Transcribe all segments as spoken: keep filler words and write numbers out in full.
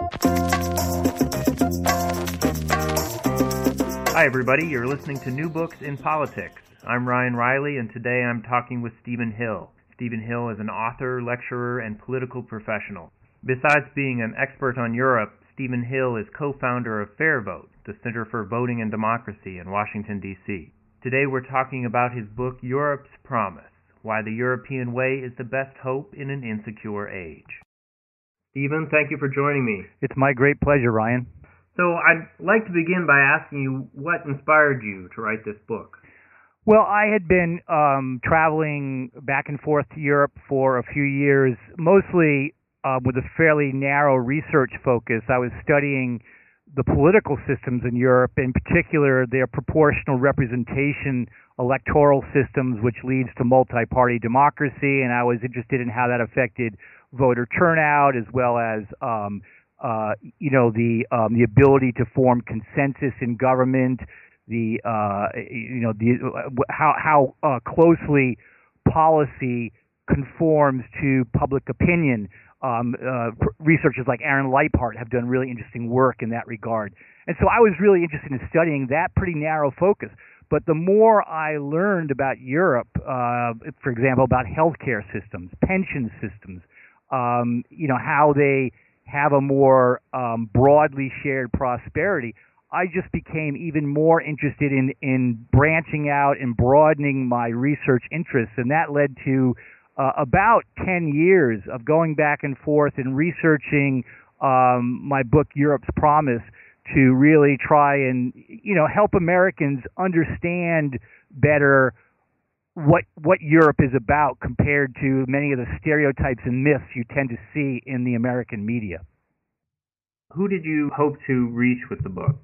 Hi, everybody. You're listening to New Books in Politics. I'm Ryan Riley, and today I'm talking with Stephen Hill. Stephen Hill is an author, lecturer, and political professional. Besides being an expert on Europe, Stephen Hill is co-founder of FairVote, the Center for Voting and Democracy in Washington, D C Today we're talking about his book, Europe's Promise: Why the European Way is the Best Hope in an Insecure Age. Stephen, thank you for joining me. It's my great pleasure, Ryan. So I'd like to begin by asking you what inspired you to write this book. Well, I had been um, traveling back and forth to Europe for a few years, mostly uh, with a fairly narrow research focus. I was studying the political systems in Europe, in particular their proportional representation electoral systems, which leads to multi-party democracy, and I was interested in how that affected voter turnout, as well as um, uh, you know the um, the ability to form consensus in government, the uh, you know the how how uh, closely policy conforms to public opinion. Um, uh, researchers like Aaron Leipart have done really interesting work in that regard, and so I was really interested in studying that pretty narrow focus. But the more I learned about Europe, uh, for example, about healthcare systems, pension systems, um, you know, how they have a more um, broadly shared prosperity, I just became even more interested in, in branching out and broadening my research interests. And that led to uh, about ten years of going back and forth and researching um, my book, Europe's Promise, to really try and, you know, help Americans understand better what what Europe is about compared to many of the stereotypes and myths you tend to see in the American media. Who did you hope to reach with the book?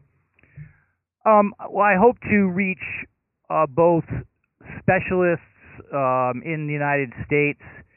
Um, well, I hope to reach uh, both specialists um, in the United States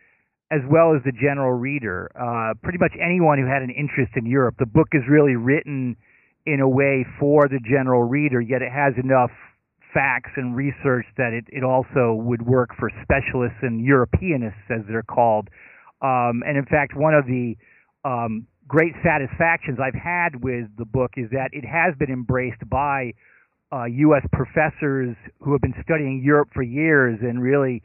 as well as the general reader. Uh, pretty much anyone who had an interest in Europe. The book is really written in a way for the general reader, yet it has enough facts and research that it, it also would work for specialists and Europeanists, as they're called. Um, and in fact, one of the um, great satisfactions I've had with the book is that it has been embraced by uh, U S professors who have been studying Europe for years and really,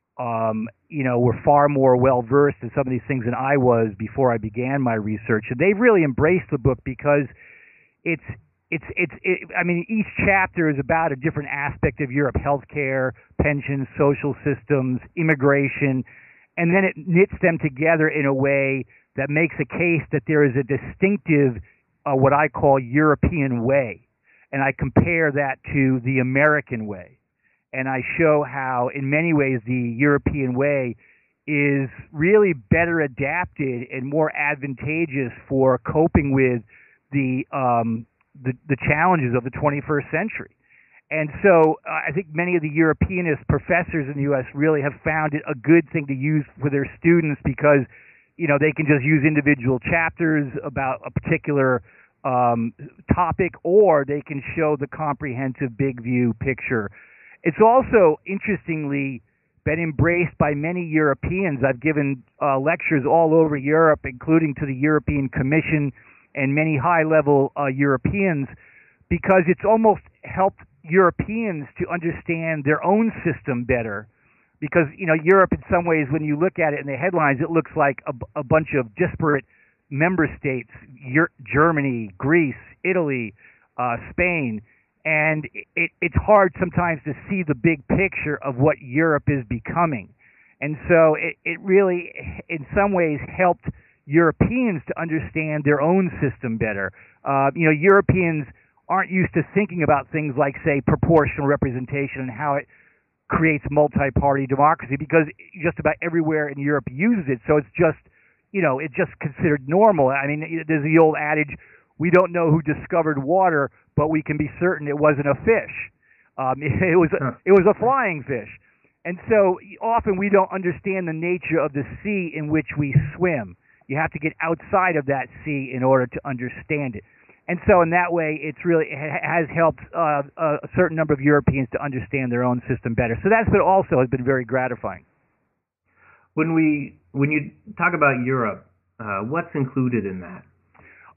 um, you know, were far more well-versed in some of these things than I was before I began my research. And they've really embraced the book because It's it's it's it, I mean, each chapter is about a different aspect of Europe: healthcare, pensions, social systems, immigration, and then it knits them together in a way that makes a case that there is a distinctive, uh, what I call European way, and I compare that to the American way, and I show how, in many ways, the European way is really better adapted and more advantageous for coping with the um, the, the challenges of the twenty-first century. And so uh, I think many of the Europeanist professors in the U S really have found it a good thing to use for their students because, you know, they can just use individual chapters about a particular um, topic, or they can show the comprehensive big view picture. It's also, interestingly, been embraced by many Europeans. I've given uh, lectures all over Europe, including to the European Commission and many high-level uh, Europeans, because it's almost helped Europeans to understand their own system better. Because, you know, Europe, in some ways, when you look at it in the headlines, it looks like a, a bunch of disparate member states: Euro- Germany, Greece, Italy, uh, Spain, and it, it's hard sometimes to see the big picture of what Europe is becoming. And so it, it really, in some ways, helped Europeans to understand their own system better. Uh, you know, Europeans aren't used to thinking about things like, say, proportional representation and how it creates multi-party democracy, because just about everywhere in Europe uses it. So it's just, you know, it's just considered normal. I mean, there's the old adage, we don't know who discovered water, but we can be certain it wasn't a fish. Um, it, it was a, it was a flying fish. And so often we don't understand the nature of the sea in which we swim. You have to get outside of that sea in order to understand it. And so in that way, it's really it has helped uh, a certain number of Europeans to understand their own system better. So that's been also has been very gratifying. When we when you talk about Europe, uh, what's included in that?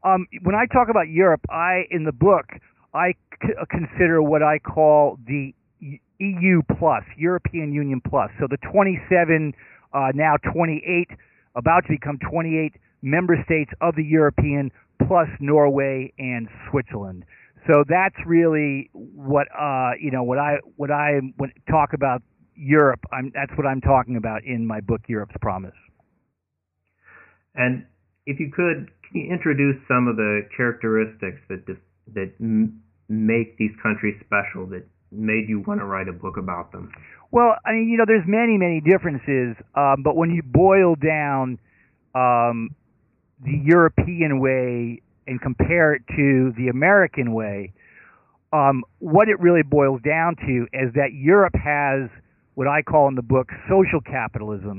Um, when I talk about Europe, I in the book I c- consider what I call the E U plus, European Union plus. So the twenty-seven, uh, now twenty-eight, about to become twenty-eight member states of the European plus Norway and Switzerland. So that's really what uh, you know what I what I when talk about Europe. I'm, that's what I'm talking about in my book, Europe's Promise. And if you could, can you introduce some of the characteristics that dif- that m- make these countries special, that made you want to write a book about them? Well, I mean, you know, there's many, many differences, um, but when you boil down um, the European way and compare it to the American way, um, what it really boils down to is that Europe has what I call in the book social capitalism,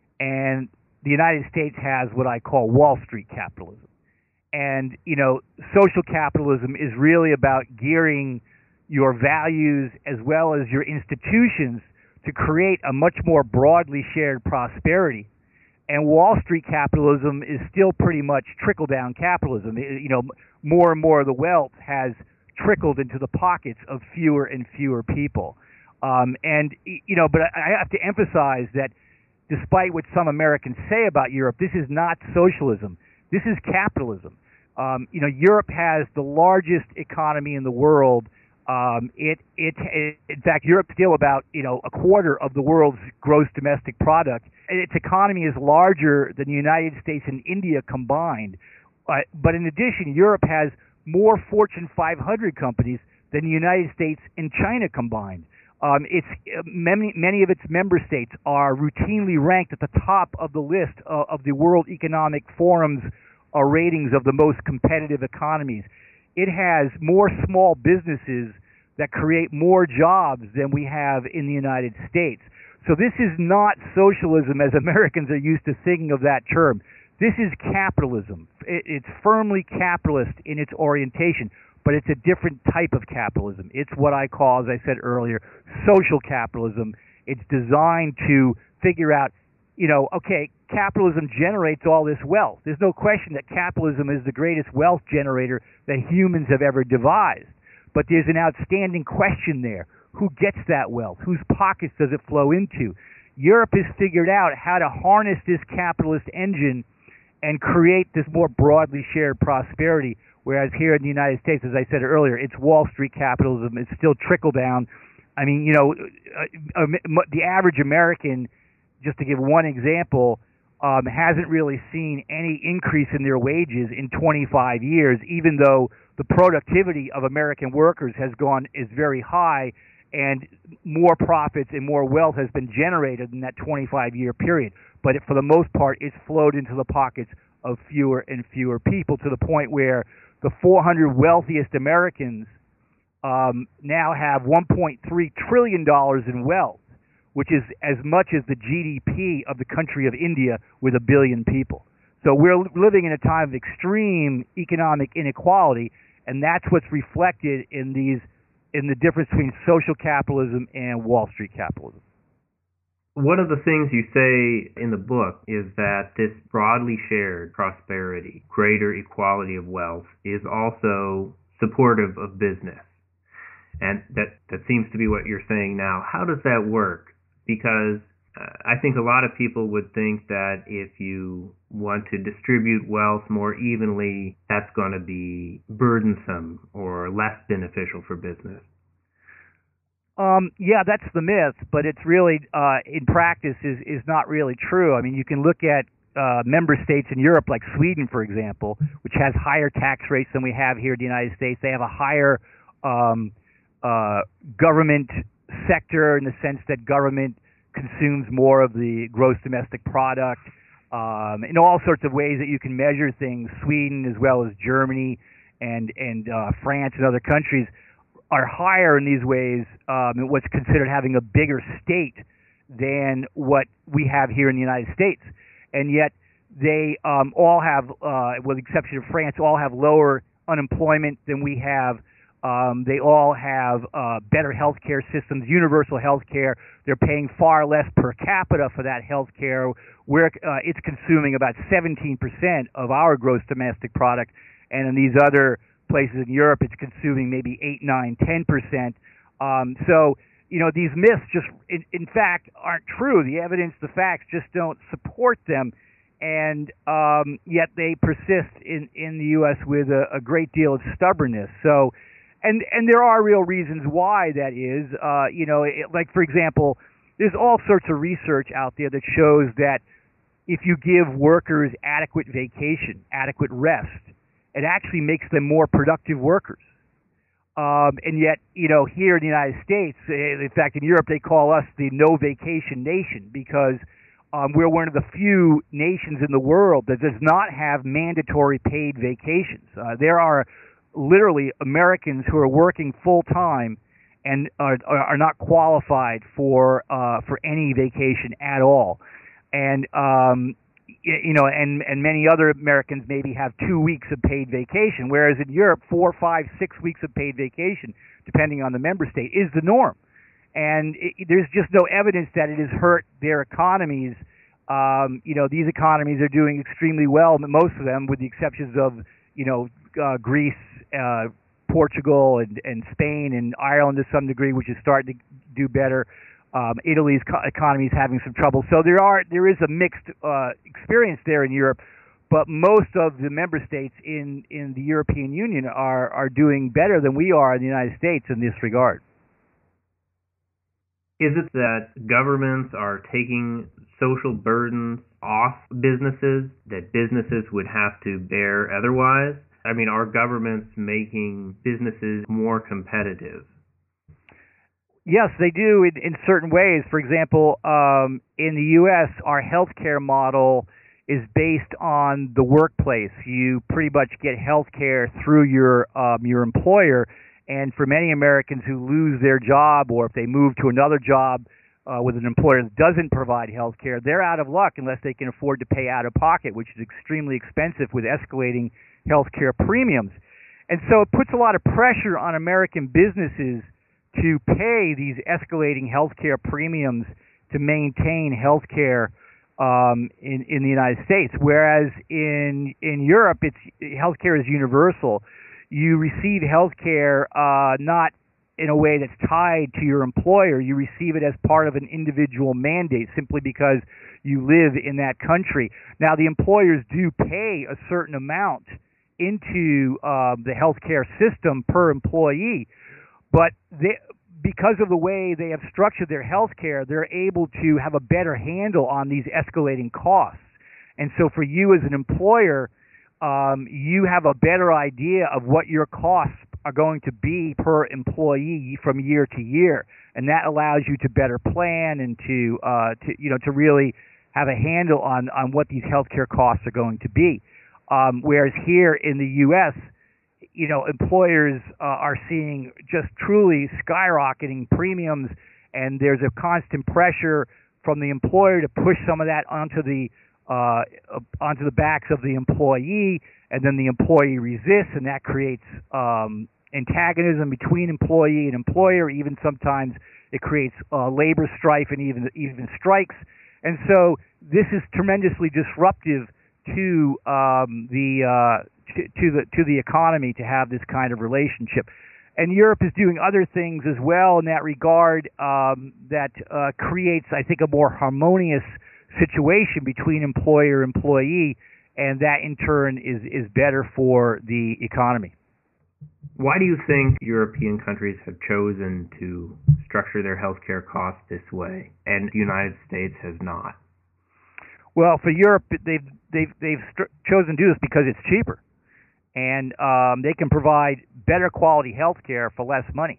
and the United States has what I call Wall Street capitalism. And, you know, social capitalism is really about gearing your values as well as your institutions to create a much more broadly shared prosperity. And Wall Street capitalism is still pretty much trickle-down capitalism. It, you know, more and more of the wealth has trickled into the pockets of fewer and fewer people. Um, and, you know, but I have to emphasize that despite what some Americans say about Europe, this is not socialism. This is capitalism. Um, you know, Europe has the largest economy in the world. Um, it, it, it, in fact, Europe's still about, you know, a quarter of the world's gross domestic product. Its economy is larger than the United States and India combined. Uh, but in addition, Europe has more Fortune five hundred companies than the United States and China combined. Um, it's uh, many, many of its member states are routinely ranked at the top of the list uh, of the World Economic Forum's uh, ratings of the most competitive economies. It has more small businesses that create more jobs than we have in the United States. So this is not socialism as Americans are used to thinking of that term. This is capitalism. It's firmly capitalist in its orientation, but it's a different type of capitalism. It's what I call, as I said earlier, social capitalism. It's designed to figure out, you know, okay, capitalism generates all this wealth. There's no question that capitalism is the greatest wealth generator that humans have ever devised. But there's an outstanding question there. Who gets that wealth? Whose pockets does it flow into? Europe has figured out how to harness this capitalist engine and create this more broadly shared prosperity, whereas here in the United States, as I said earlier, it's Wall Street capitalism. It's still trickle down. I mean, you know, uh, uh, the average American, just to give one example, um, hasn't really seen any increase in their wages in twenty-five years, even though the productivity of American workers has gone is very high, and more profits and more wealth has been generated in that twenty-five year period. But it, for the most part, it's flowed into the pockets of fewer and fewer people, to the point where the four hundred wealthiest Americans um, now have one point three trillion dollars in wealth, which is as much as the G D P of the country of India with a billion people. So we're living in a time of extreme economic inequality, and that's what's reflected in these in the difference between social capitalism and Wall Street capitalism. One of the things you say in the book is that this broadly shared prosperity, greater equality of wealth, is also supportive of business. And that, that seems to be what you're saying now. How does that work? Because uh, I think a lot of people would think that if you want to distribute wealth more evenly, that's going to be burdensome or less beneficial for business. Um, yeah, that's the myth, but it's really, uh, in practice, is, is not really true. I mean, you can look at uh, member states in Europe, like Sweden, for example, which has higher tax rates than we have here in the United States. They have a higher um, uh, government sector, in the sense that government consumes more of the gross domestic product. Um, in all sorts of ways that you can measure things, Sweden as well as Germany and, and uh, France and other countries are higher in these ways, um, in what's considered having a bigger state than what we have here in the United States. And yet they um, all have, uh, with the exception of France, all have lower unemployment than we have. Um, they all have uh, better health care systems, universal health care. They're paying far less per capita for that health care. Where uh, it's consuming about seventeen percent of our gross domestic product, and in these other places in Europe, it's consuming maybe eight, nine, ten percent. Um, so, you know, these myths just, in, in fact, aren't true. The evidence, the facts just don't support them, and um, yet they persist in, in the U S with a, a great deal of stubbornness. So, and and there are real reasons why that is. Uh, you know, it, like, for example, there's all sorts of research out there that shows that if you give workers adequate vacation, adequate rest, it actually makes them more productive workers. Um, and yet, you know, here in the United States, in fact, in Europe, they call us the no vacation nation because um, we're one of the few nations in the world that does not have mandatory paid vacations. Uh, there are literally Americans who are working full time and are, are not qualified for uh, for any vacation at all. And um, you know, and and many other Americans maybe have two weeks of paid vacation, whereas in Europe, four, five, six weeks of paid vacation, depending on the member state, is the norm. And it, there's just no evidence that it has hurt their economies. Um, you know, these economies are doing extremely well, most of them, with the exceptions of, you know, uh, Greece, uh, Portugal, and, and Spain, and Ireland to some degree, which is starting to do better. Um, Italy's co- economy is having some trouble. So there are there is a mixed uh, experience there in Europe, but most of the member states in, in the European Union are, are doing better than we are in the United States in this regard. Is it that governments are taking social burdens off businesses that businesses would have to bear otherwise? I mean, are governments making businesses more competitive? Yes, they do in, in certain ways. For example, um, in the U S, our healthcare model is based on the workplace. You pretty much get healthcare through your um, your employer, and for many Americans who lose their job, or if they move to another job uh, with an employer that doesn't provide healthcare, they're out of luck unless they can afford to pay out of pocket, which is extremely expensive with escalating healthcare premiums. And so it puts a lot of pressure on American businesses to pay these escalating healthcare premiums to maintain healthcare um, in in the United States, whereas in in Europe, it's healthcare is universal. You receive healthcare uh, not in a way that's tied to your employer. You receive it as part of an individual mandate, simply because you live in that country. Now, the employers do pay a certain amount into uh, the healthcare system per employee. But they, because of the way they have structured their health care, they're able to have a better handle on these escalating costs. And so for you as an employer, um, you have a better idea of what your costs are going to be per employee from year to year. And that allows you to better plan and to, uh, to you know, to really have a handle on, on what these healthcare costs are going to be. Um, whereas here in the U S, you know, employers uh, are seeing just truly skyrocketing premiums, and there's a constant pressure from the employer to push some of that onto the uh, onto the backs of the employee, and then the employee resists, and that creates um, antagonism between employee and employer. Even sometimes it creates uh, labor strife and even even strikes. And so this is tremendously disruptive to um, the uh, to, to the to the economy to have this kind of relationship. And Europe is doing other things as well in that regard um, that uh, creates, I think, a more harmonious situation between employer and employee, and that in turn is is better for the economy. Why do you think European countries have chosen to structure their healthcare costs this way, and the United States has not? Well, for Europe, they've they've they've st- chosen to do this because it's cheaper, and um, they can provide better quality health care for less money.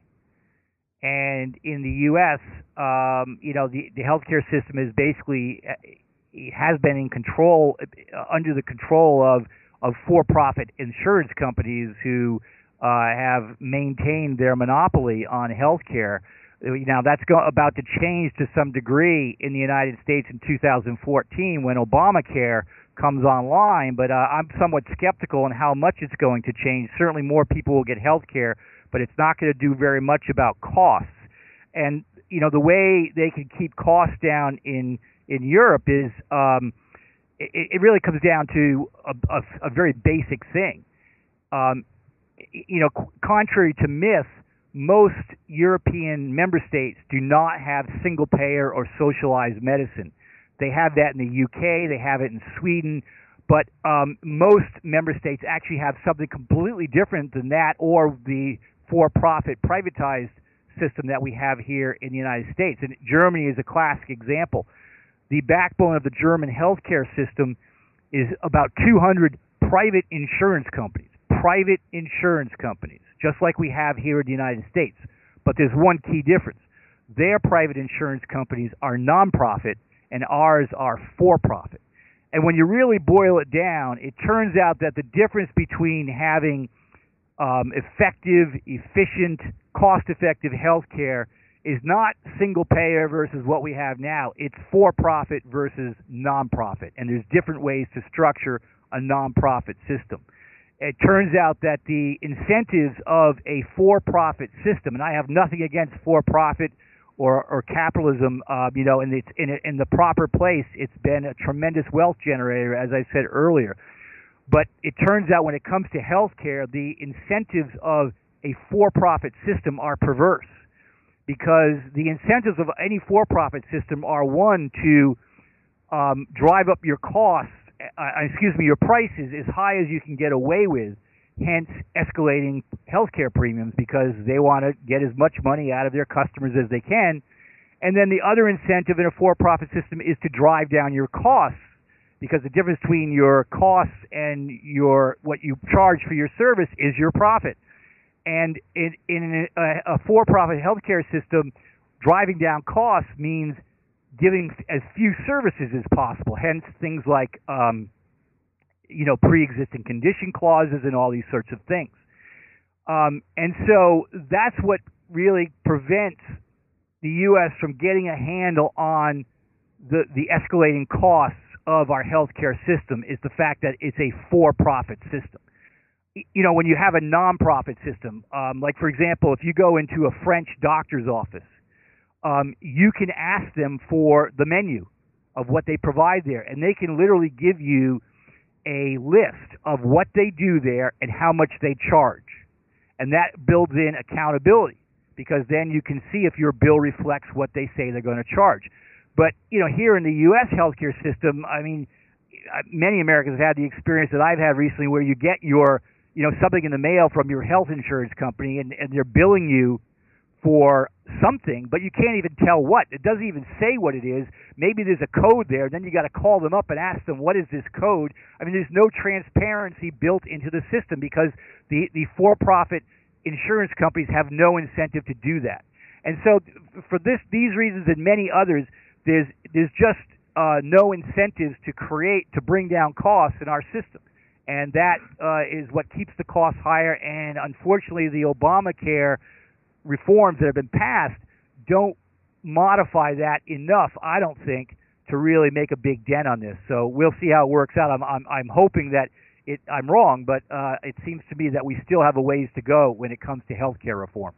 And in the U S, um, you know, the the healthcare system is basically it has been in control uh, under the control of of for-profit insurance companies who uh, have maintained their monopoly on health care. Now, that's go- about to change to some degree in the United States in two thousand fourteen when Obamacare comes online, but uh, I'm somewhat skeptical on how much it's going to change. Certainly more people will get health care, but it's not going to do very much about costs. And, you know, the way they can keep costs down in, in Europe is um, it, it really comes down to a, a, a very basic thing. Um, you know, c- contrary to myth, most European member states do not have single-payer or socialized medicine. They have that in the U K, they have it in Sweden, but um, most member states actually have something completely different than that, or the for-profit privatized system that we have here in the United States. And Germany is a classic example. The backbone of the German healthcare system is about two hundred private insurance companies, private insurance companies, just like we have here in the United States. But there's one key difference. Their private insurance companies are nonprofit, and ours are for-profit. And when you really boil it down, it turns out that the difference between having um, effective, efficient, cost-effective health care is not single-payer versus what we have now. It's for-profit versus non-profit, and there's different ways to structure a non-profit system. It turns out that the incentives of a for-profit system, and I have nothing against for-profit or, or capitalism, uh, you know, in the, in, in the proper place, it's been a tremendous wealth generator, as I said earlier. But it turns out when it comes to healthcare, the incentives of a for-profit system are perverse, because the incentives of any for-profit system are, one, to um, drive up your costs, uh, excuse me, your prices as high as you can get away with, hence escalating healthcare premiums, because they want to get as much money out of their customers as they can. And then the other incentive in a for-profit system is to drive down your costs, because the difference between your costs and your what you charge for your service is your profit. And in, in a, a for-profit healthcare system, driving down costs means giving as few services as possible, hence things like um, you know, pre-existing condition clauses and all these sorts of things. Um, and so that's what really prevents the U S from getting a handle on the, the escalating costs of our healthcare system, is the fact that it's a for-profit system. You know, when you have a non-profit system, um, like, for example, if you go into a French doctor's office, um, you can ask them for the menu of what they provide there, and they can literally give you a list of what they do there and how much they charge. And that builds in accountability, because then you can see if your bill reflects what they say they're going to charge. But, you know, here in the U S healthcare system, I mean, many Americans have had the experience that I've had recently, where you get your, you know, something in the mail from your health insurance company, and, and they're billing you for something, but you can't even tell what. It doesn't even say what it is. Maybe there's a code there, then you got to call them up and ask them, what is this code? I mean, there's no transparency built into the system, because the, the for-profit insurance companies have no incentive to do that. And so for this, these reasons and many others, there's, there's just uh, no incentives to create, to bring down costs in our system. And that uh, is what keeps the costs higher. And unfortunately, the Obamacare reforms that have been passed don't modify that enough, I don't think, to really make a big dent on this. So we'll see how it works out. I'm I'm, I'm hoping that it, I'm wrong, but uh, it seems to me that we still have a ways to go when it comes to healthcare reform.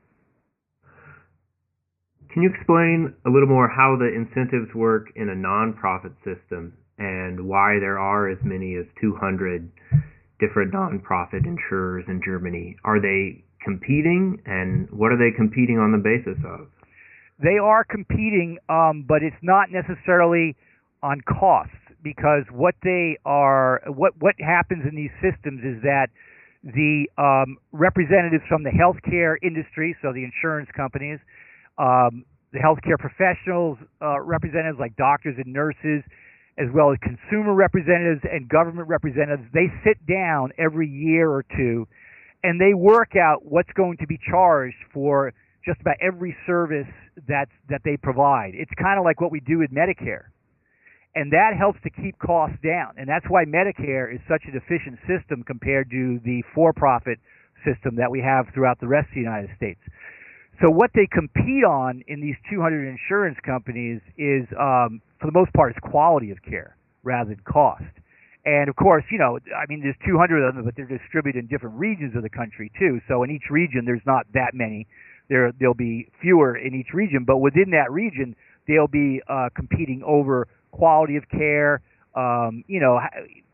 Can you explain a little more how the incentives work in a nonprofit system, and why there are as many as two hundred different nonprofit insurers in Germany? Are they competing, and what are they competing on the basis of? They are competing, um, but it's not necessarily on costs, because what they are, what what happens in these systems is that the um, representatives from the healthcare industry, so the insurance companies, um, the healthcare professionals, uh, representatives like doctors and nurses, as well as consumer representatives and government representatives, they sit down every year or two, and they work out what's going to be charged for just about every service that's, that they provide. It's kind of like what we do with Medicare. And that helps to keep costs down. And that's why Medicare is such an efficient system compared to the for-profit system that we have throughout the rest of the United States. So what they compete on in these two hundred insurance companies is, um, for the most part, is quality of care rather than cost. And, of course, you know, I mean, there's two hundred of them, but they're distributed in different regions of the country, too. So in each region, there's not that many. There, there'll be fewer in each region. But within that region, they'll be uh, competing over quality of care, um, you know,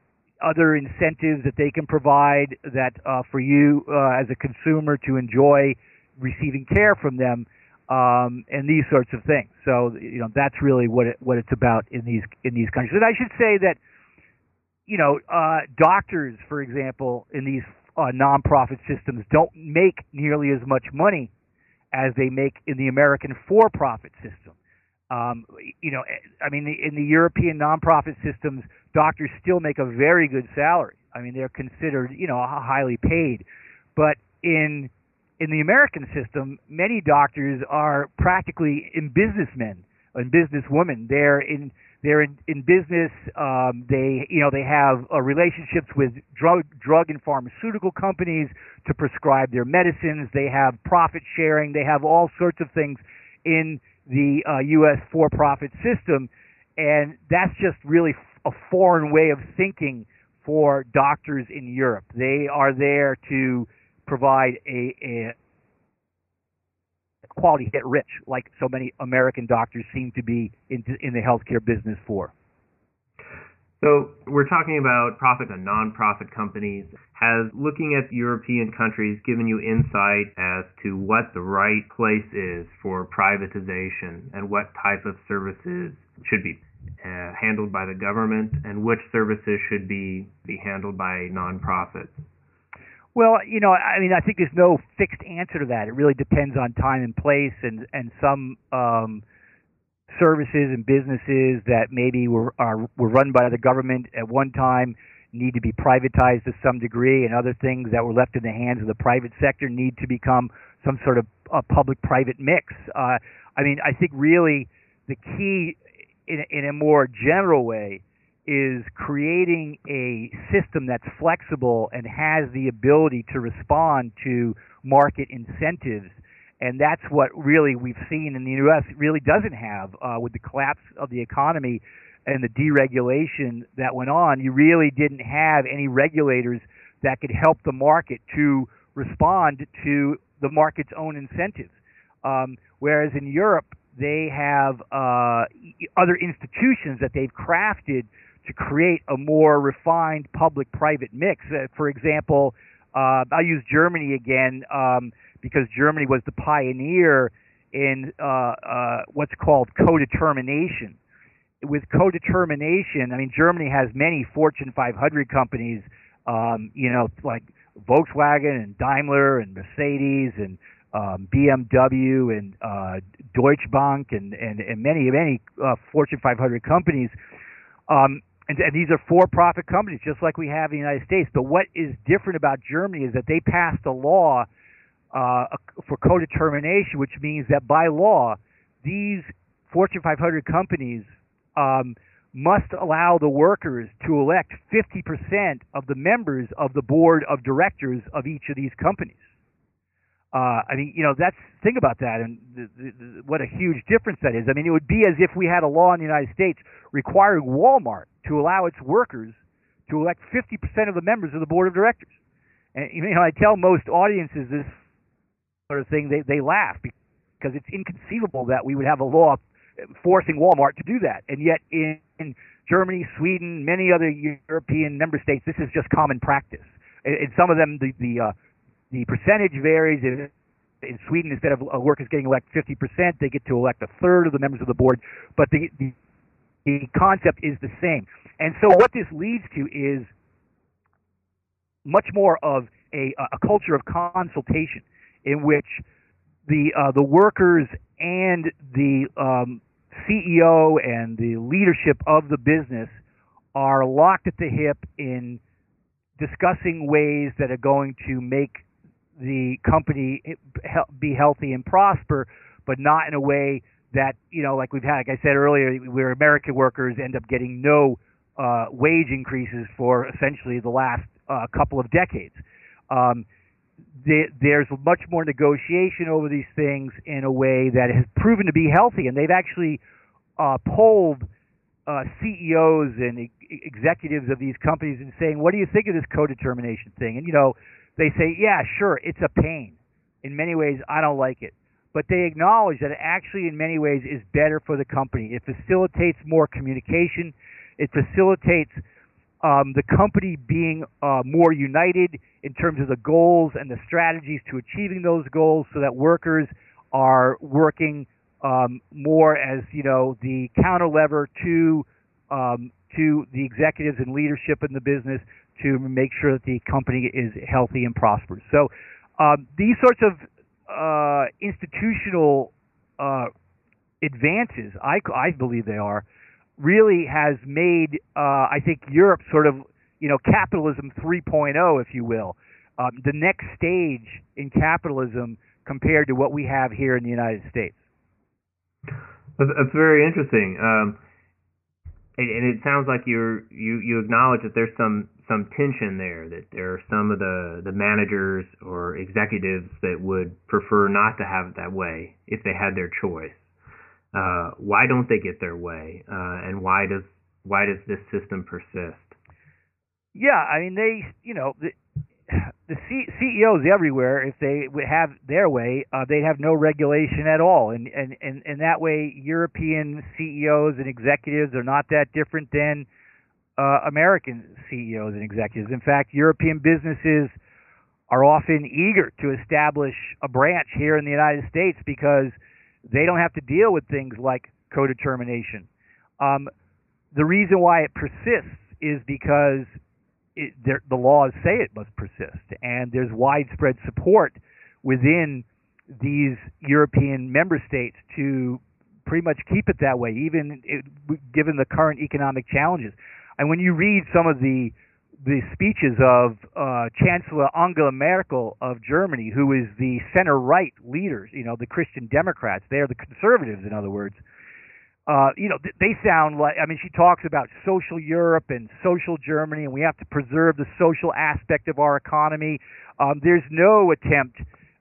other incentives that they can provide that uh, for you uh, as a consumer to enjoy receiving care from them, um, and these sorts of things. So you know that's really what it, what it's about in these in these countries. And I should say that you know uh, doctors, for example, in these uh, nonprofit systems don't make nearly as much money as they make in the American for-profit system. Um, you know, I mean, in the European nonprofit systems, doctors still make a very good salary. I mean, they're considered, you know, highly paid. But in in the American system, many doctors are practically in businessmen and businesswomen. They're in they're in, in business. Um, they you know they have uh, relationships with drug drug and pharmaceutical companies to prescribe their medicines. They have profit sharing. They have all sorts of things in the uh, U S for-profit system, and that's just really f- a foreign way of thinking for doctors in Europe. They are there to provide a, a quality get rich, like so many American doctors seem to be in, in the healthcare business for. So we're talking about profit and non-profit companies. Has looking at European countries given you insight as to what the right place is for privatization and what type of services should be uh, handled by the government and which services should be, be handled by non-profits? Well, you know, I mean, I think there's no fixed answer to that. It really depends on time and place, and, and some um, services and businesses that maybe were are were run by the government at one time need to be privatized to some degree, and other things that were left in the hands of the private sector need to become some sort of uh, public-private mix. Uh, I mean, I think really the key in, in a more general way is creating a system that's flexible and has the ability to respond to market incentives. And that's what really we've seen in the U S. It really doesn't have uh, with the collapse of the economy and the deregulation that went on. You really didn't have any regulators that could help the market to respond to the market's own incentives. Um, whereas in Europe, they have uh, other institutions that they've crafted to create a more refined public-private mix. Uh, for example, uh, I'll use Germany again um, because Germany was the pioneer in uh, uh, what's called co-determination. With co-determination, I mean, Germany has many Fortune five hundred companies, um, you know, like Volkswagen and Daimler and Mercedes and um, B M W and uh, Deutsche Bank and, and, and many, many uh, Fortune five hundred companies. Um, and, and these are for-profit companies, just like we have in the United States. But what is different about Germany is that they passed a law uh, for co-determination, which means that by law, these Fortune five hundred companies Um, must allow the workers to elect fifty percent of the members of the board of directors of each of these companies. Uh, I mean, you know, that's think about that, and the, the, the, what a huge difference that is. I mean, it would be as if we had a law in the United States requiring Walmart to allow its workers to elect fifty percent of the members of the board of directors. And you know, I tell most audiences this sort of thing, they they laugh because it's inconceivable that we would have a law forcing Walmart to do that. And yet in, in Germany, Sweden, many other European member states, this is just common practice. In, in some of them, the the, uh, the percentage varies. In, in Sweden, instead of uh, workers getting elected fifty percent, they get to elect a third of the members of the board. But the, the, the concept is the same. And so what this leads to is much more of a, a culture of consultation in which the uh, the workers and the um, C E O and the leadership of the business are locked at the hip in discussing ways that are going to make the company be healthy and prosper, but not in a way that, you know, like we've had, like I said earlier, where American workers end up getting no uh, wage increases for essentially the last uh, couple of decades. Um, There's much more negotiation over these things in a way that has proven to be healthy, and they've actually uh, polled uh, C E Os and e- executives of these companies and saying, "What do you think of this co-determination thing?" And you know, they say, "Yeah, sure, it's a pain. In many ways, I don't like it." But they acknowledge that it actually, in many ways, is better for the company. It facilitates more communication. It facilitates um, the company being uh, more united in terms of the goals and the strategies to achieving those goals, so that workers are working um, more as, you know, the counter lever to um, to the executives and leadership in the business to make sure that the company is healthy and prosperous. So um, these sorts of uh, institutional uh, advances, I, I believe they are, really has made, uh, I think, Europe sort of, you know, capitalism three point oh, if you will, um, the next stage in capitalism compared to what we have here in the United States. That's, that's very interesting. Um, and, and it sounds like you're, you you acknowledge that there's some, some tension there, that there are some of the, the managers or executives that would prefer not to have it that way if they had their choice. Uh, why don't they get their way, uh, and why does why does this system persist? Yeah, I mean, they, you know, the, the C- CEOs everywhere, if they would have their way, uh, they'd have no regulation at all, and and and and that way, European C E Os and executives are not that different than uh, American C E Os and executives. In fact, European businesses are often eager to establish a branch here in the United States because they don't have to deal with things like codetermination. Um, the reason why it persists is because it, the laws say it must persist, and there's widespread support within these European member states to pretty much keep it that way, even it, given the current economic challenges. And when you read some of the the speeches of uh, Chancellor Angela Merkel of Germany, who is the center-right leaders, you know, the Christian Democrats, they're the conservatives, in other words, uh, you know, they sound like, I mean, she talks about social Europe and social Germany, and we have to preserve the social aspect of our economy. Um, there's no attempt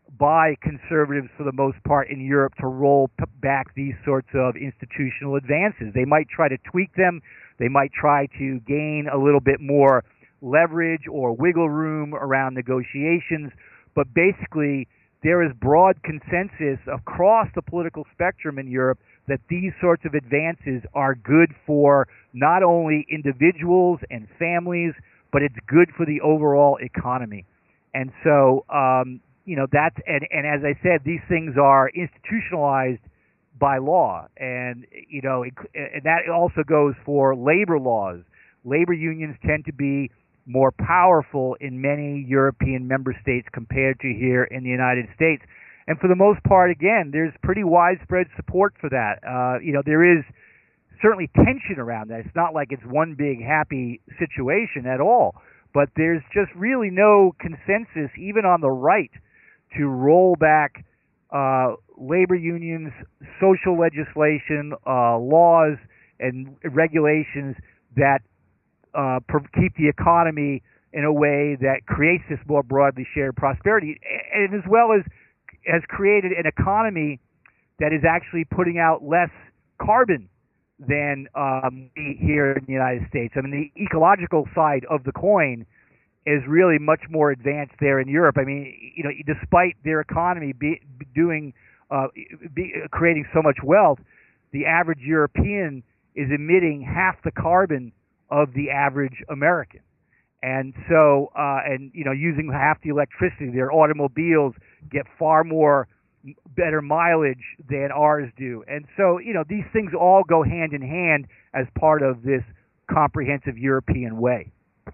by conservatives, for the most part, in Europe to roll p- back these sorts of institutional advances. They might try to tweak them. They might try to gain a little bit more leverage or wiggle room around negotiations, but basically there is broad consensus across the political spectrum in Europe that these sorts of advances are good for not only individuals and families, but it's good for the overall economy. And so, um, you know, that's, and, and as I said, these things are institutionalized by law, and, you know, it, and that also goes for labor laws. Labor unions tend to be more powerful in many European member states compared to here in the United States. And for the most part, again, there's pretty widespread support for that. Uh, you know, there is certainly tension around that. It's not like it's one big happy situation at all, but there's just really no consensus, even on the right, to roll back uh, labor unions, social legislation, uh, laws, and regulations that Uh, keep the economy in a way that creates this more broadly shared prosperity, and as well as has created an economy that is actually putting out less carbon than um, we here in the United States. I mean, the ecological side of the coin is really much more advanced there in Europe. I mean, you know, despite their economy be, doing, uh, be, creating so much wealth, the average European is emitting half the carbon of the average American. And so, uh, and, you know, using half the electricity, their automobiles get far more better mileage than ours do. And so, you know, these things all go hand in hand as part of this comprehensive European way.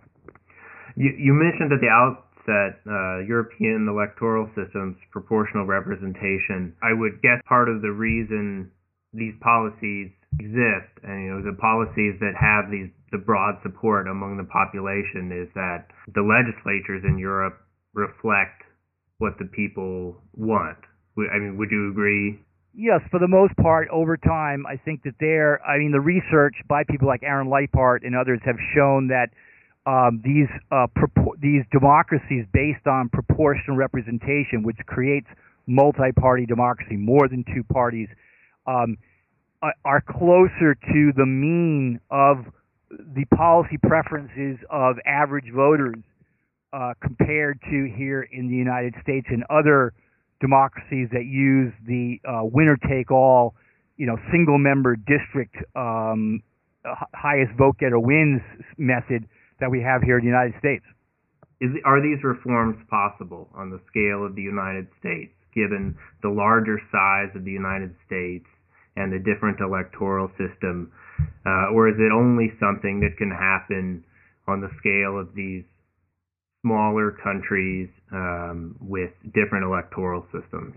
You, you mentioned at the outset uh, European electoral systems, proportional representation. I would guess part of the reason these policies exist, and you know, the policies that have these the broad support among the population, is that the legislatures in Europe reflect what the people want. I mean, would you agree? Yes, for the most part, over time, I think that there, I mean, the research by people like Aaron Leipart and others have shown that um, these uh, propor- these democracies based on proportional representation, which creates multi-party democracy, more than two parties, um, are closer to the mean of the policy preferences of average voters uh, compared to here in the United States and other democracies that use the uh, winner-take-all, you know, single-member district um, highest vote getter wins method that we have here in the United States. Is, are these reforms possible on the scale of the United States, given the larger size of the United States and the different electoral system, uh, or is it only something that can happen on the scale of these smaller countries um, with different electoral systems?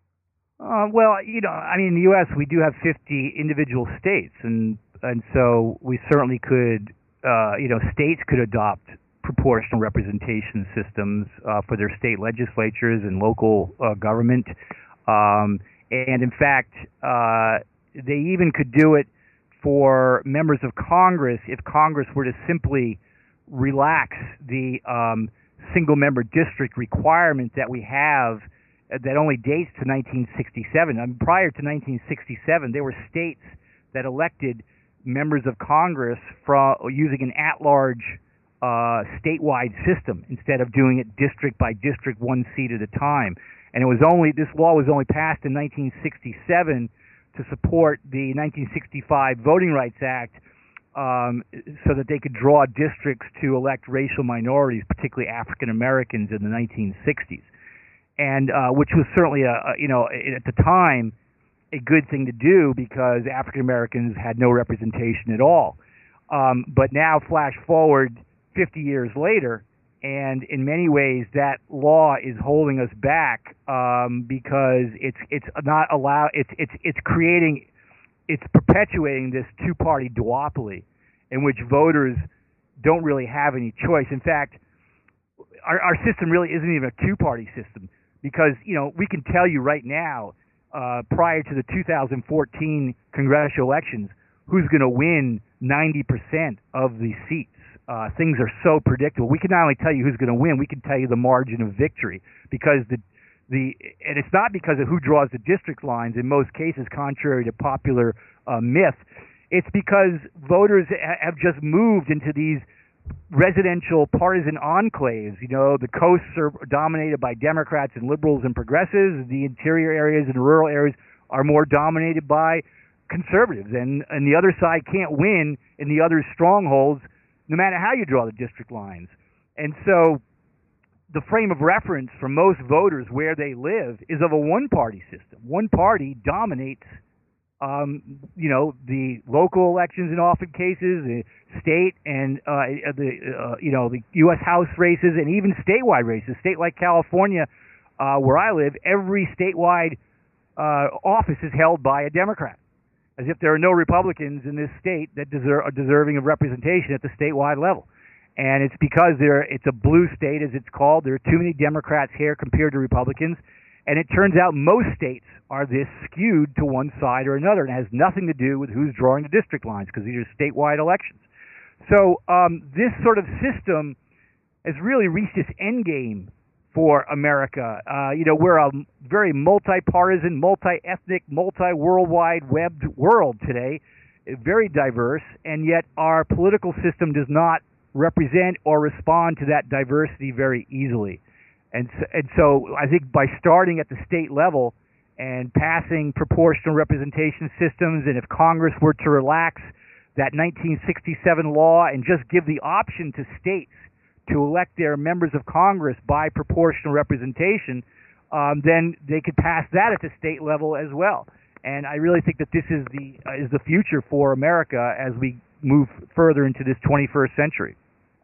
Uh, well, you know, I mean, in the U S we do have fifty individual states, and and so we certainly could, uh, you know, states could adopt proportional representation systems uh, for their state legislatures and local uh, government, um, and in fact, uh, they even could do it for members of Congress if Congress were to simply relax the um, single-member district requirement that we have that only dates to nineteen sixty-seven. I mean, prior to nineteen sixty-seven, there were states that elected members of Congress from using an at-large uh, statewide system instead of doing it district by district, one seat at a time. And it was only this law was only passed in nineteen sixty-seven to support the nineteen sixty-five Voting Rights Act, um, so that they could draw districts to elect racial minorities, particularly African Americans, in the nineteen sixties. And uh, which was certainly a, a you know at the time a good thing to do because African Americans had no representation at all. Um, but now flash forward fifty years later, and in many ways that law is holding us back um, because it's it's not allow it's it's it's creating it's perpetuating this two-party duopoly in which voters don't really have any choice. In fact, our, our system really isn't even a two-party system. Because, you know, we can tell you right now, uh, prior to the two thousand fourteen congressional elections, who's going to win ninety percent of the seats. Uh, things are so predictable. We can not only tell you who's going to win, we can tell you the margin of victory. Because the, the and it's not because of who draws the district lines, in most cases, contrary to popular uh, myth. It's because voters ha- have just moved into these residential partisan enclaves. You know, the coasts are dominated by Democrats and liberals and progressives. The interior areas and rural areas are more dominated by conservatives. And, and the other side can't win in the other strongholds, no matter how you draw the district lines. And so the frame of reference for most voters where they live is of a one-party system. One party dominates Um, you know, the local elections in often cases, the state and uh, the uh, you know the U S House races, and even statewide races. State like California, uh, where I live, every statewide uh, office is held by a Democrat, as if there are no Republicans in this state that deserve, are deserving of representation at the statewide level. And it's because there it's a blue state, as it's called. There are too many Democrats here compared to Republicans. And it turns out most states are this skewed to one side or another, and it has nothing to do with who's drawing the district lines, because these are statewide elections. So um, this sort of system has really reached its end game for America. Uh, you know, we're a very multi-partisan, multi-ethnic, multi-worldwide webbed world today, very diverse, and yet our political system does not represent or respond to that diversity very easily. And so, and so I think by starting at the state level and passing proportional representation systems, and if Congress were to relax that nineteen sixty-seven law and just give the option to states to elect their members of Congress by proportional representation, um, then they could pass that at the state level as well. And I really think that this is the uh, is the future for America as we move further into this twenty-first century.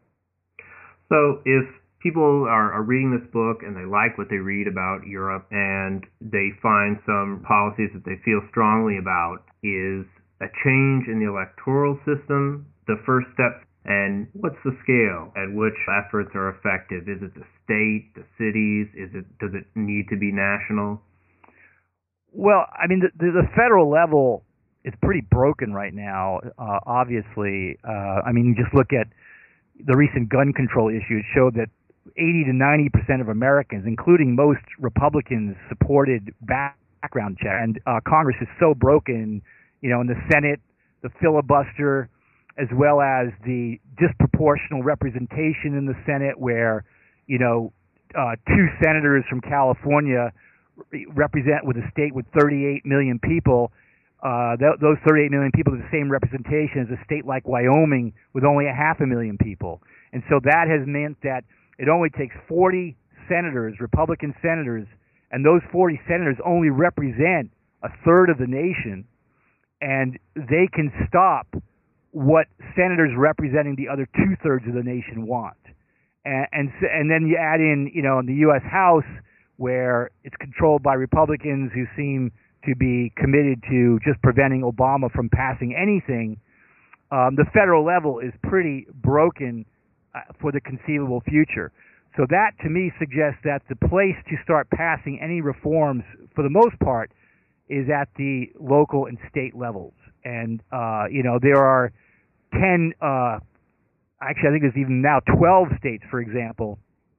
So if people are, are reading this book and they like what they read about Europe and they find some policies that they feel strongly about, is a change in the electoral system the first step? And what's the scale at which efforts are effective? Is it the state, the cities? Is it does it need to be national? Well, I mean, the, the, the federal level is pretty broken right now, uh, obviously. Uh, I mean, just look at the recent gun control issue. It showed that eighty to ninety percent of Americans, including most Republicans, supported background check. And uh, Congress is so broken, you know, in the Senate, the filibuster, as well as the disproportional representation in the Senate, where, you know, uh, two senators from California represent with a state with thirty-eight million people. Uh, th- those thirty-eight million people are the same representation as a state like Wyoming with only a half a million people. And so that has meant that it only takes forty senators, Republican senators, and those forty senators only represent a third of the nation, and they can stop what senators representing the other two-thirds of the nation want. And, and, and then you add in, you know, in the U S House, where it's controlled by Republicans who seem to be committed to just preventing Obama from passing anything, um, the federal level is pretty broken uh, for the conceivable future. So that, to me, suggests that the place to start passing any reforms, for the most part, is at the local and state levels. And, uh, you know, there are ten, uh, actually I think there's even now twelve states, for example,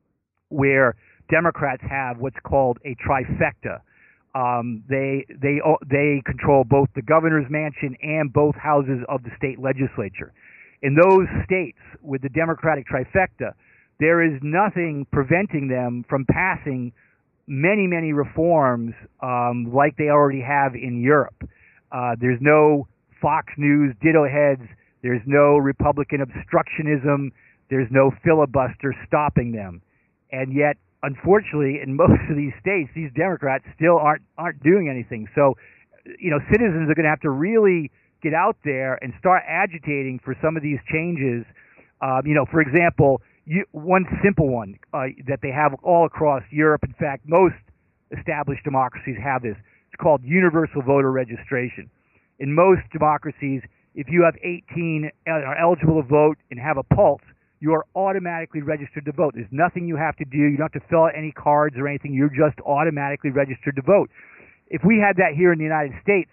where Democrats have what's called a trifecta. Um, they they they control both the governor's mansion and both houses of the state legislature. In those states with the Democratic trifecta, there is nothing preventing them from passing many, many reforms um, like they already have in Europe. Uh, there's no Fox News ditto heads. There's no Republican obstructionism. There's no filibuster stopping them. And yet, unfortunately, in most of these states, these Democrats still aren't aren't doing anything. So, you know, citizens are going to have to really get out there and start agitating for some of these changes. Um, you know, for example, you, one simple one uh, that they have all across Europe. In fact, most established democracies have this. It's called universal voter registration. In most democracies, if you have eighteen, are eligible to vote and have a pulse, you are automatically registered to vote. There's nothing you have to do. You don't have to fill out any cards or anything. You're just automatically registered to vote. If we had that here in the United States,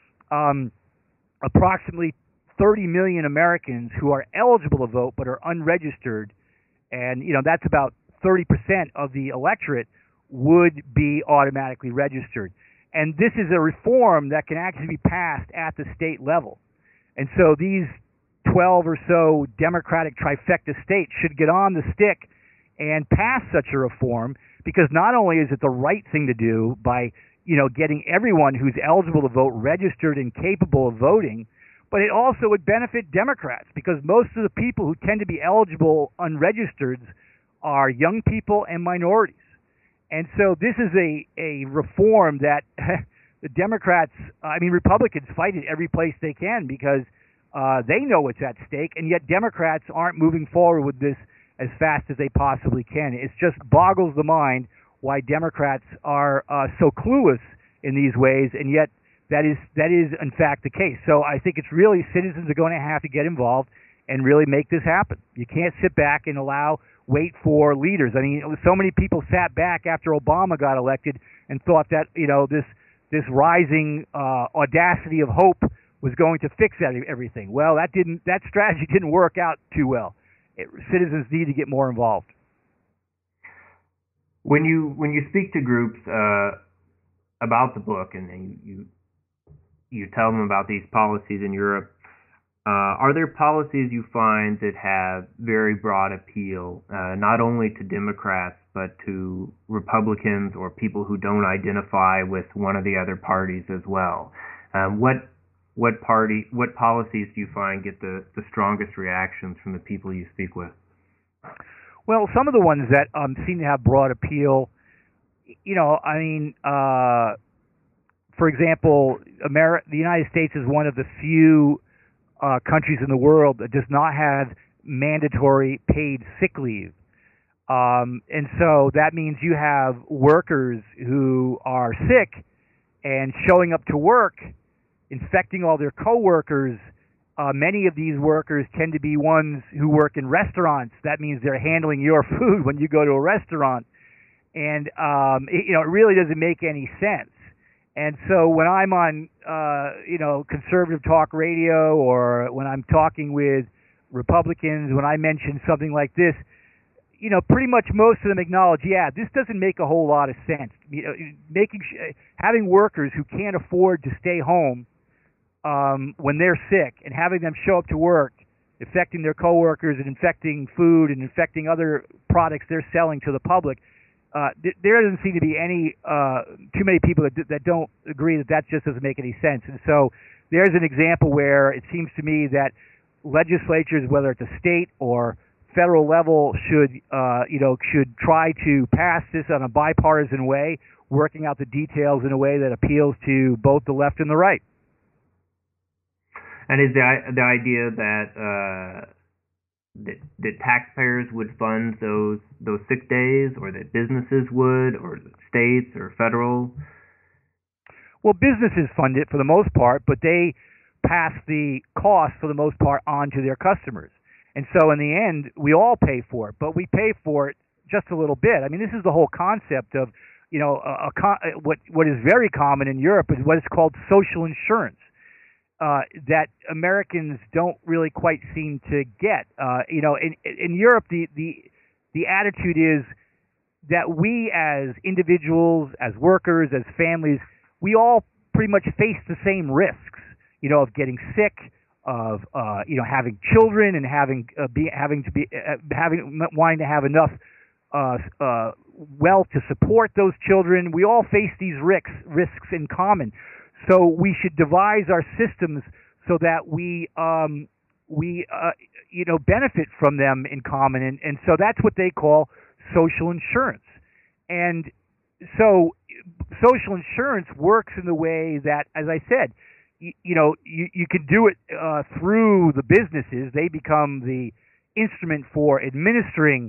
um, approximately thirty million Americans who are eligible to vote but are unregistered, and you know that's about thirty percent of the electorate, would be automatically registered. And this is a reform that can actually be passed at the state level. And so these twelve or so Democratic trifecta states should get on the stick and pass such a reform, because not only is it the right thing to do by, you know, getting everyone who's eligible to vote registered and capable of voting, but it also would benefit Democrats, because most of the people who tend to be eligible unregistered are young people and minorities. And so this is a, a reform that the Democrats, I mean, Republicans fight it every place they can, because Uh, they know what's at stake, and yet Democrats aren't moving forward with this as fast as they possibly can. It just boggles the mind why Democrats are uh, so clueless in these ways, and yet that is that is in fact the case. So I think it's really citizens are going to have to get involved and really make this happen. You can't sit back and allow, wait for leaders. I mean, so many people sat back after Obama got elected and thought that, you know, this this rising uh, audacity of hope was going to fix everything. Well, that didn't. That strategy didn't work out too well. It, citizens need to get more involved. When you when you speak to groups uh, about the book, and, and you you tell them about these policies in Europe, uh, are there policies you find that have very broad appeal, uh, not only to Democrats but to Republicans or people who don't identify with one of the other parties as well? Um, what What party, what policies do you find get the, the strongest reactions from the people you speak with? Well, some of the ones that um, seem to have broad appeal, you know, I mean, uh, for example, Ameri- the United States is one of the few uh, countries in the world that does not have mandatory paid sick leave. Um, and so that means you have workers who are sick and showing up to work, infecting all their coworkers. Uh, many of these workers tend to be ones who work in restaurants. That means they're handling your food when you go to a restaurant. And, um, it, you know, it really doesn't make any sense. And so when I'm on, uh, you know, conservative talk radio, or when I'm talking with Republicans, when I mention something like this, you know, pretty much most of them acknowledge, yeah, this doesn't make a whole lot of sense. You know, making having workers who can't afford to stay home Um, when they're sick, and having them show up to work, infecting their coworkers and infecting food and infecting other products they're selling to the public, uh, th- there doesn't seem to be any uh, too many people that, d- that don't agree that that just doesn't make any sense. And so there's an example where it seems to me that legislatures, whether it's a state or federal level should, uh, you know, should try to pass this on a bipartisan way, working out the details in a way that appeals to both the left and the right. And is the the idea that uh, that, that taxpayers would fund those those sick days, or that businesses would, or states or federal? Well, businesses fund it for the most part, but they pass the cost for the most part on to their customers. And so in the end, we all pay for it, but we pay for it just a little bit. I mean, this is the whole concept of, you know, a, a, what what is very common in Europe is what is called social insurance. Uh, that Americans don't really quite seem to get. Uh, you know, in in Europe, the, the the attitude is that we as individuals, as workers, as families, we all pretty much face the same risks. You know, of getting sick, of uh, you know having children, and having uh, be having to be uh, having wanting to have enough uh, uh, wealth to support those children. We all face these risks risks in common. So we should devise our systems so that we um, we uh, you know benefit from them in common, and, and so that's what they call social insurance. And so social insurance works in the way that, as I said, you, you know you, you can do it uh, through the businesses. They become the instrument for administering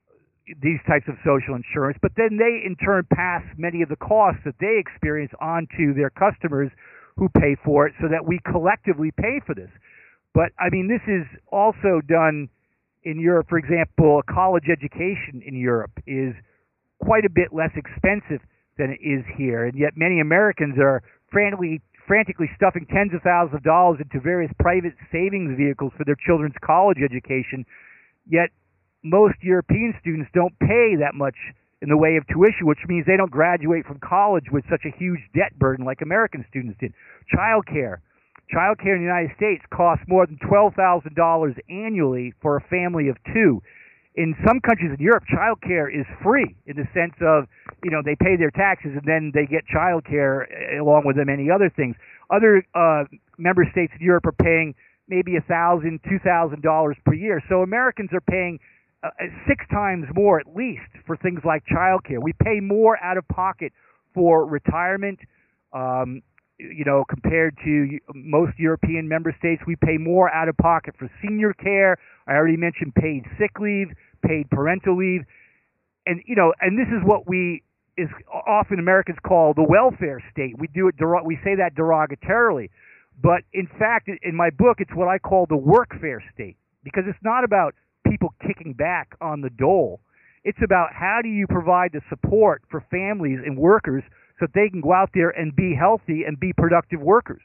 these types of social insurance, but then they in turn pass many of the costs that they experience on to their customers who pay for it, so that we collectively pay for this. But I mean, this is also done in Europe. For example, a college education in Europe is quite a bit less expensive than it is here, and yet many Americans are frantically frantically stuffing tens of thousands of dollars into various private savings vehicles for their children's college education, yet most European students don't pay that much in the way of tuition, which means they don't graduate from college with such a huge debt burden like American students did. Child care. Child care in the United States costs more than twelve thousand dollars annually for a family of two. In some countries in Europe, child care is free in the sense of, you know, they pay their taxes and then they get child care along with many other things. Other uh, member states in Europe are paying maybe one thousand dollars, two thousand dollars per year. So Americans are paying Uh, six times more at least for things like childcare. We pay more out of pocket for retirement, um, you know, compared to most European member states. We pay more out of pocket for senior care. I already mentioned paid sick leave, paid parental leave, and you know, and this is what we is often Americans call the welfare state. We do it. We say that derogatorily, but in fact, in my book, it's what I call the workfare state, because it's not about people kicking back on the dole. It's about how do you provide the support for families and workers so that they can go out there and be healthy and be productive workers.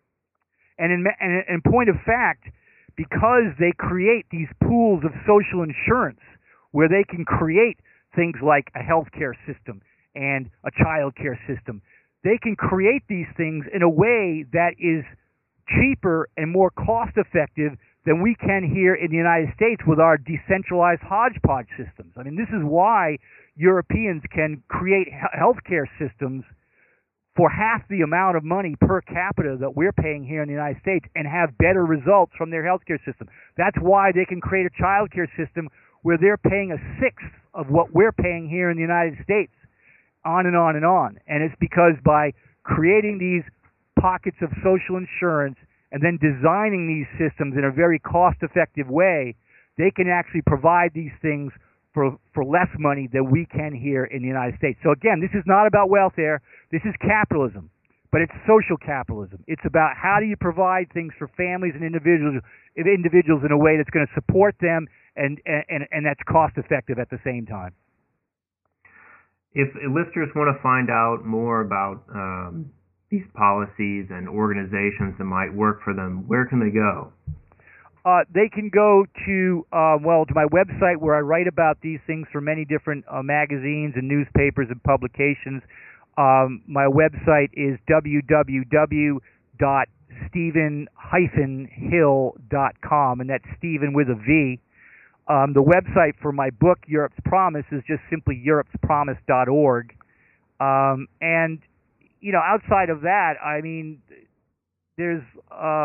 And in, and in point of fact, because they create these pools of social insurance where they can create things like a healthcare system and a child care system, they can create these things in a way that is cheaper and more cost effective than we can here in the United States with our decentralized hodgepodge systems. I mean, this is why Europeans can create healthcare systems for half the amount of money per capita that we're paying here in the United States and have better results from their healthcare system. That's why they can create a child care system where they're paying a sixth of what we're paying here in the United States, on and on and on. And it's because by creating these pockets of social insurance and then designing these systems in a very cost-effective way, they can actually provide these things for for less money than we can here in the United States. So again, this is not about welfare. This is capitalism, but it's social capitalism. It's about how do you provide things for families and individuals individuals in a way that's going to support them and and and that's cost-effective at the same time. If listeners want to find out more about um, these policies and organizations that might work for them, where can they go? Uh, they can go to, uh, well, to my website where I write about these things for many different uh, magazines and newspapers and publications. Um, my website is w w w dot stephen dash hill dot com, and that's Stephen with a V. Um, the website for my book, Europe's Promise, is just simply europes promise dot org. Um, and, you know, outside of that, I mean, there's... Uh,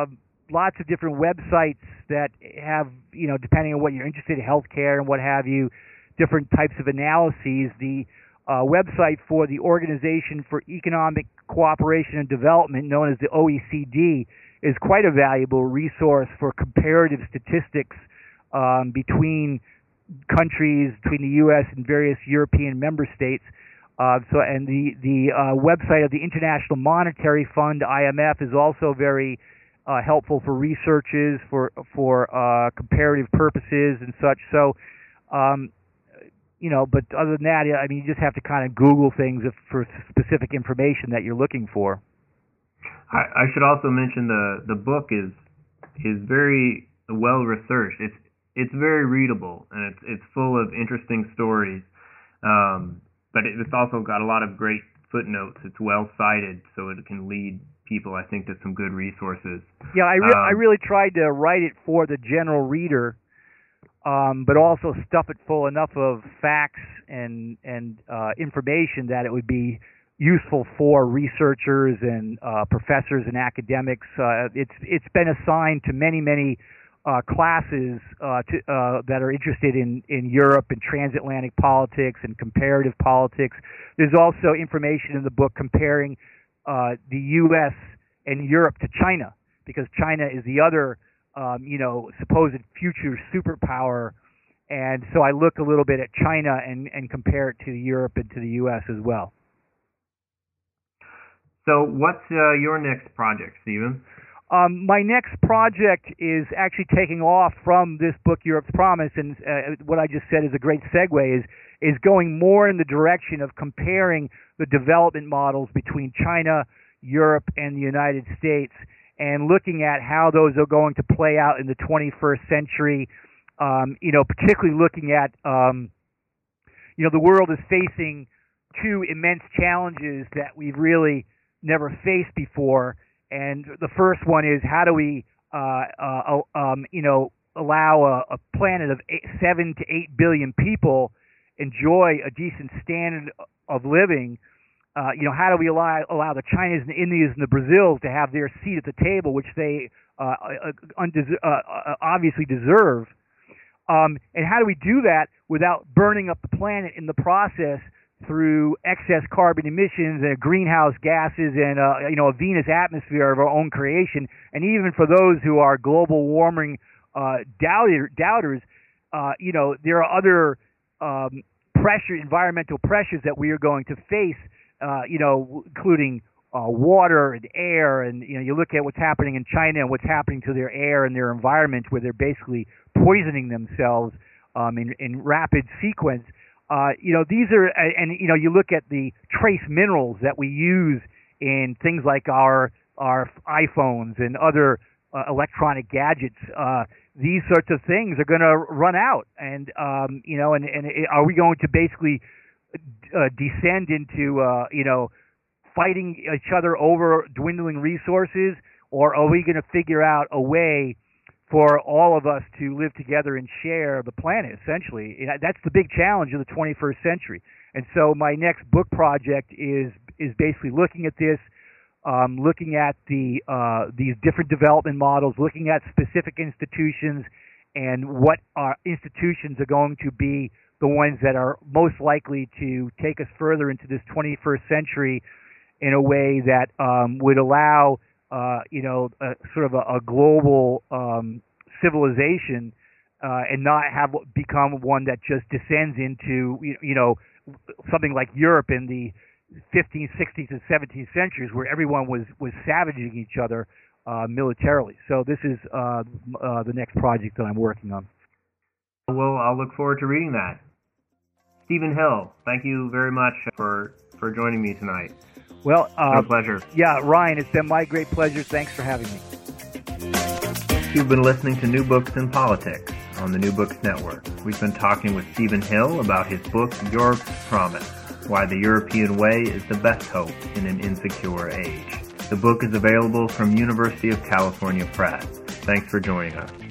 lots of different websites that have, you know, depending on what you're interested in, healthcare and what have you, different types of analyses. The uh, website for the Organization for Economic Cooperation and Development, known as the O E C D, is quite a valuable resource for comparative statistics um, between countries, between the U S and various European member states. Uh, so, and the the uh, website of the International Monetary Fund, I M F, is also very uh, helpful for researches, for for uh, comparative purposes and such. So, um, you know, but other than that, I mean, you just have to kind of Google things if, for specific information that you're looking for. I, I should also mention the the book is is very well researched. It's it's very readable, and it's it's full of interesting stories. Um, But it's also got a lot of great footnotes. It's well cited, so it can lead people, I think, to some good resources. Yeah, I, re- um, I really tried to write it for the general reader, um, but also stuff it full enough of facts and and uh, information that it would be useful for researchers and uh, professors and academics. Uh, it's it's been assigned to many many. Uh, classes uh, to, uh, that are interested in, in Europe and transatlantic politics and comparative politics. There's also information in the book comparing uh, the U S and Europe to China, because China is the other, um, you know, supposed future superpower. And so I look a little bit at China and, and compare it to Europe and to the U S as well. So what's uh, your next project, Stephen? Um, my next project is actually taking off from this book, Europe's Promise, and uh, what I just said is a great segue, is is going more in the direction of comparing the development models between China, Europe, and the United States, and looking at how those are going to play out in the twenty-first century. Um, you know, particularly looking at, um, you know, the world is facing two immense challenges that we've really never faced before. And the first one is, how do we, uh, uh, um, you know, allow a, a planet of eight, seven to eight billion people enjoy a decent standard of living? Uh, you know, how do we allow allow the Chinese and the Indians and the Brazils to have their seat at the table, which they uh, undes- uh, obviously deserve? Um, and how do we do that without burning up the planet in the process through excess carbon emissions and greenhouse gases and uh, you know, a Venus atmosphere of our own creation? And even for those who are global warming uh, doubter, doubters, uh, you know, there are other um, pressure, environmental pressures that we are going to face, uh, you know, including uh, water and air. And you know, you look at what's happening in China and what's happening to their air and their environment, where they're basically poisoning themselves um, in, in rapid sequence. Uh, you know, these are, and you know, you look at the trace minerals that we use in things like our our iPhones and other uh, electronic gadgets. Uh, these sorts of things are going to run out, and um, you know, and and are we going to basically uh, descend into uh, you know, fighting each other over dwindling resources, or are we going to figure out a way for all of us to live together and share the planet, essentially? That's the big challenge of the twenty-first century. And so my next book project is is basically looking at this, um, looking at the uh, these different development models, looking at specific institutions, and what our institutions are going to be the ones that are most likely to take us further into this twenty-first century in a way that um, would allow Uh, you know, a, sort of a, a global um, civilization, uh, and not have become one that just descends into, you, you know, something like Europe in the fifteenth, sixteenth, and seventeenth centuries, where everyone was, was savaging each other uh, militarily. So this is uh, uh, the next project that I'm working on. Well, I'll look forward to reading that. Stephen Hill, thank you very much for, for joining me tonight. Well, uh, it's a pleasure. Yeah, Ryan, it's been my great pleasure. Thanks for having me. You've been listening to New Books in Politics on the New Books Network. We've been talking with Stephen Hill about his book, Europe's Promise, Why the European Way is the Best Hope in an Insecure Age. The book is available from University of California Press. Thanks for joining us.